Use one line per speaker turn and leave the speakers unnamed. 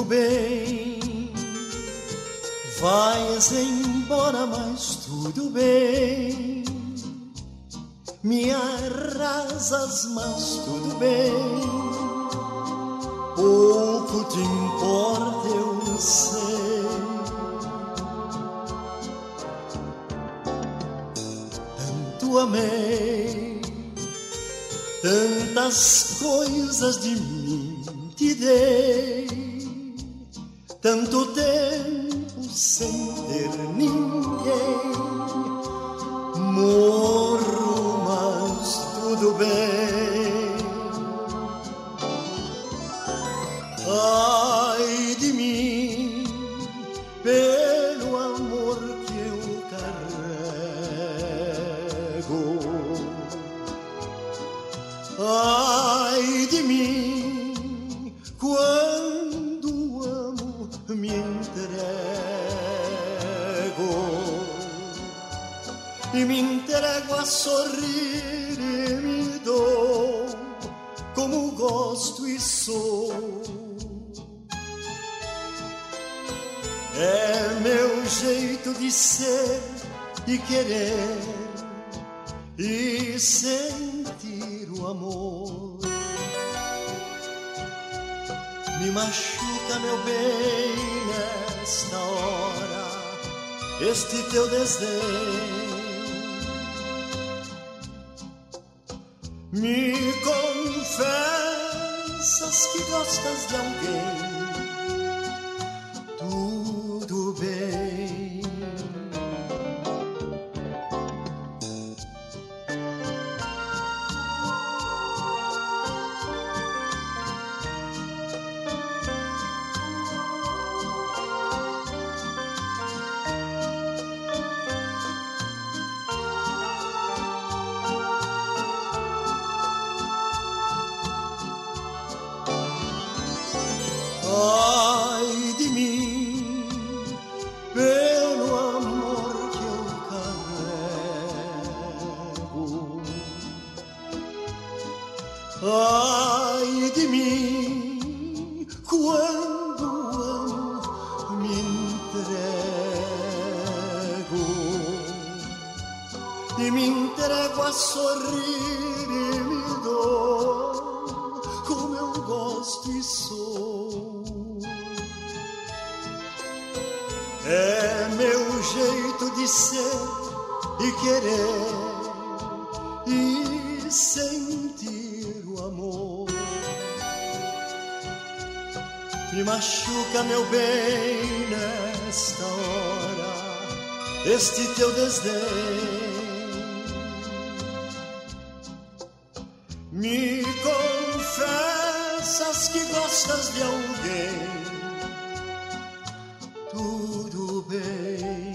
bem. Vais embora, mas tudo bem. Me arrasas, mas tudo bem. Pouco te importa, eu sei. Tanto amei, tantas coisas de mim te dei. Tanto tempo sem ter ninguém. Morro, mas tudo bem. Ai de mim, pelo amor que eu carrego. Ai de mim, quando amo me entrego. E me entrego a sorrir e me dou como gosto e sou. É meu jeito de ser e querer e sentir o amor. Me machuca, meu bem, nesta hora, este teu desdém. Me confessas que gostas de alguém. Tudo bem. Ai de mim, pelo amor que eu carrego. Ai de mim, quando amo me entrego. E me entrego a sorrir e me dou como eu gosto e sou. É meu jeito de ser e querer e sentir o amor. Me machuca, meu bem, nesta hora, este teu desdém. Me confessas que gostas de alguém. Tudo bem.